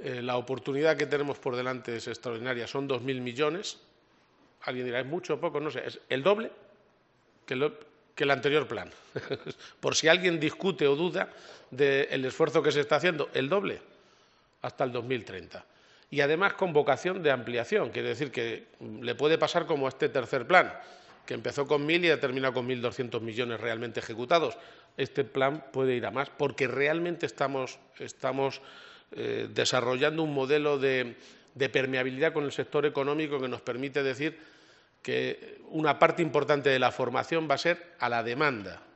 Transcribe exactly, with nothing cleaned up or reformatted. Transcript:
Eh, la oportunidad que tenemos por delante es extraordinaria, son dos mil millones. Alguien dirá, ¿es mucho o poco? No sé, es el doble que, lo, que el anterior plan. Por si alguien discute o duda del esfuerzo que se está haciendo, el doble hasta el dos mil treinta. Y además con vocación de ampliación, quiere decir que le puede pasar como a este tercer plan, que empezó con mil y ha terminado con mil doscientos millones realmente ejecutados. Este plan puede ir a más, porque realmente estamos, estamos eh, desarrollando un modelo de, de permeabilidad con el sector económico que nos permite decir que una parte importante de la formación va a ser a la demanda.